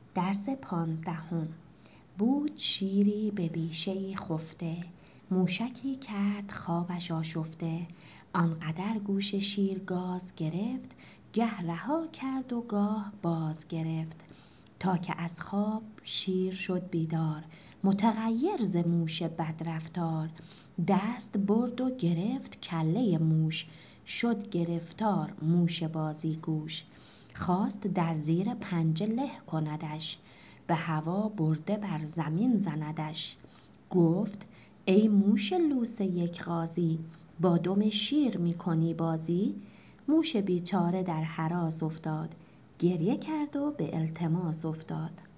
درس 15. بود شیری به بیشه‌ای خفته، موشکی کرد خوابش آشفته. آنقدر گوش شیر گاز گرفت، گه رها کرد و گاه باز گرفت. تا که از خواب شیر شد بیدار، متغیر ز موش بدرفتار. دست برد و گرفت کله موش، شد گرفتار موش بازیگوش. خواست در زیر پنجه له کندش، به هوا برده بر زمین زندش. گفت ای موش لوس یک غازی، با دم شیر می کنی بازی؟ موش بیچاره در هراس افتاد، گریه کرد و به التماس افتاد.